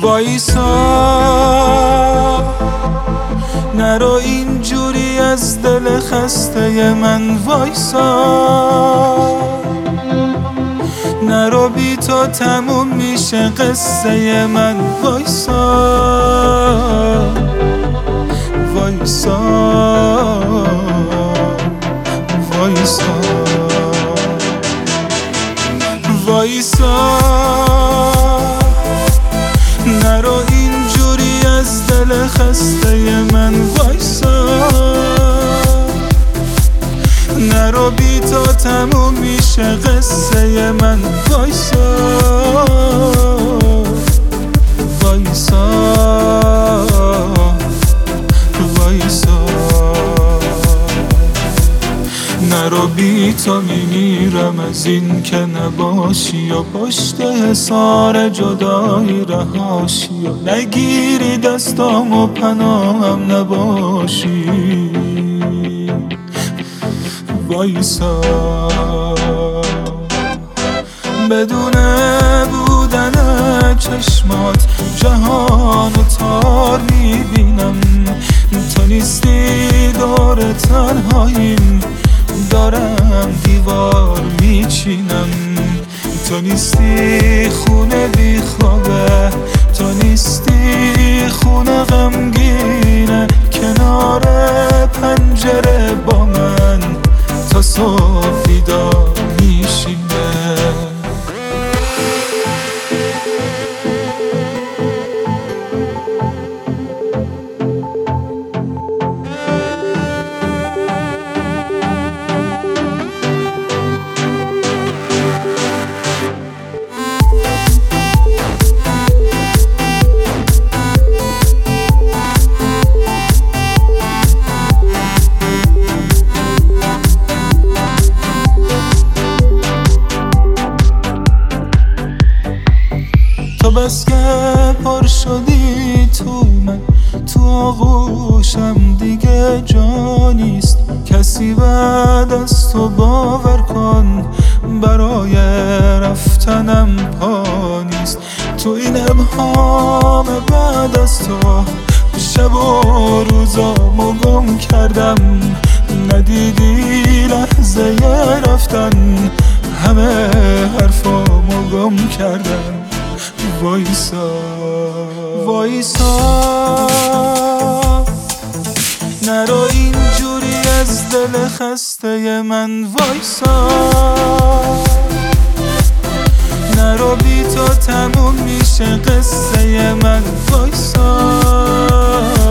وایسا نرو اینجوری از دل خسته من، وایسا نرو بی تو تموم میشه قصه من، وایسا وایسا وایسا وایسا نرو اینجوری از دل خسته من، وایسا نرو بی تو تموم میشه قصه من، وایسا وایسا وایسا نرو بی تو میمیرم از این که نباشی و پشت حصار جدایی رهاشی و نگیری دستام و پناهم نباشی، وایسا بدون بودن چشمات جهانو تار میبینم، تو نیستی دور تنهاییم دارم دیوار میچینم، تو نیستی خونه بی خوابه، تو نیستی خونه غمگینه، کنار پنجره با من تا صبح بیدار میشینه. تو بس که پر شدی تو من، تو آغوشم دیگه جا نیست، کسی بعد از تو باور کن برای رفتنم پا نیست، تو این ابهام بعد از تو شب و روزامو گم کردم، ندیدی لحظه رفتن همه حرفامو گم کردم، وایسا وایسا نرو اینجوری از دل خسته من، وایسا نرو بی تو تموم میشه قصه من، وایسا